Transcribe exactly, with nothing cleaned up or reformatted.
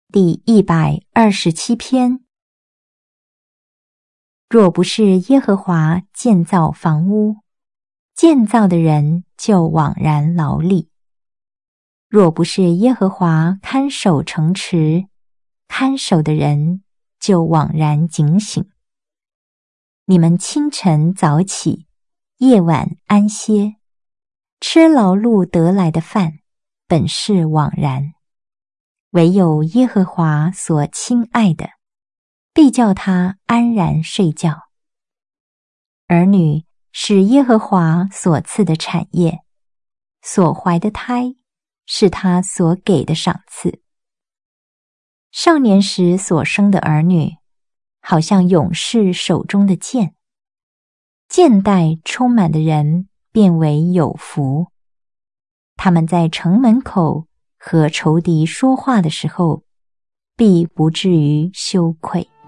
第一百二十七篇。若不是耶和华建造房屋，建造的人就枉然劳力；若不是耶和华看守城池，看守的人就枉然警醒。你们清晨早起，夜晚安歇，吃劳碌得来的饭，本是枉然。唯有耶和华所亲爱的，必叫他安然睡觉。儿女是耶和华所赐的产业，所怀的胎是他所给的赏赐。少年时所生的儿女，好像勇士手中的剑，剑带充满的人便为有福。他们在城门口和仇敌说话的时候，必不至于羞愧。